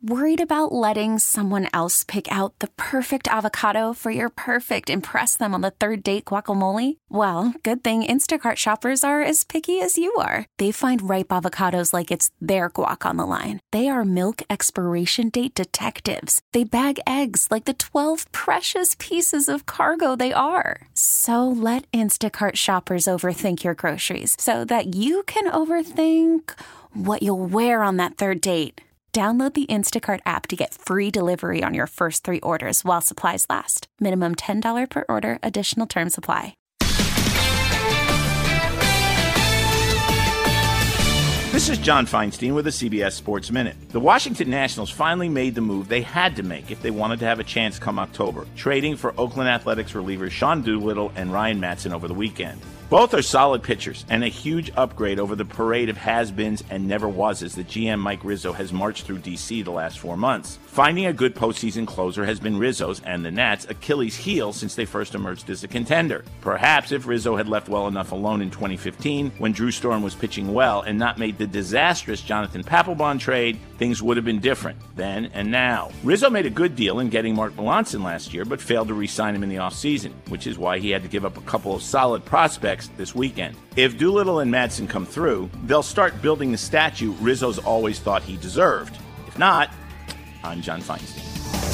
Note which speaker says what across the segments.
Speaker 1: Worried about letting someone else pick out the perfect avocado for your perfect impress them on the third date guacamole? Well, good thing Instacart shoppers are as picky as you are. They find ripe avocados like it's their guac on the line. They are milk expiration date detectives. They bag eggs like the 12 precious pieces of cargo they are. So let Instacart shoppers overthink your groceries so that you can overthink what you'll wear on that third date. Download the Instacart app to get free delivery on your first 3 orders while supplies last. Minimum $10 per order. Additional terms apply.
Speaker 2: This is John Feinstein with the CBS Sports Minute. The Washington Nationals finally made the move they had to make if they wanted to have a chance come October, trading for Oakland Athletics relievers Sean Doolittle and Ryan Madson over the weekend. Both are solid pitchers and a huge upgrade over the parade of has-beens and never-wases that GM Mike Rizzo has marched through D.C. the last 4 months. Finding a good postseason closer has been Rizzo's and the Nats' Achilles heel since they first emerged as a contender. Perhaps if Rizzo had left well enough alone in 2015, when Drew Storm was pitching well and not made the disastrous Jonathan Papelbon trade, things would have been different then and now. Rizzo made a good deal in getting Mark Melancon last year, but failed to re-sign him in the offseason, which is why he had to give up a couple of solid prospects this weekend. If Doolittle and Madson come through, they'll start building the statue Rizzo's always thought he deserved. If not, I'm John Feinstein.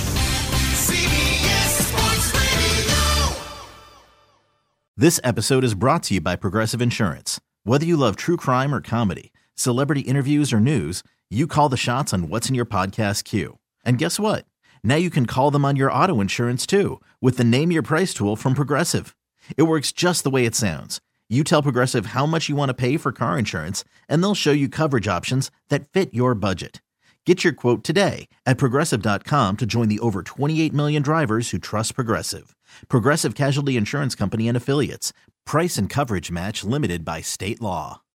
Speaker 3: CBS Sports Radio.
Speaker 4: This episode is brought to you by Progressive Insurance. Whether you love true crime or comedy, celebrity interviews or news, you call the shots on what's in your podcast queue. And guess what? Now you can call them on your auto insurance too with the Name Your Price tool from Progressive. It works just the way it sounds. You tell Progressive how much you want to pay for car insurance, and they'll show you coverage options that fit your budget. Get your quote today at Progressive.com to join the over 28 million drivers who trust Progressive. Progressive Casualty Insurance Company and Affiliates. Price and coverage match limited by state law.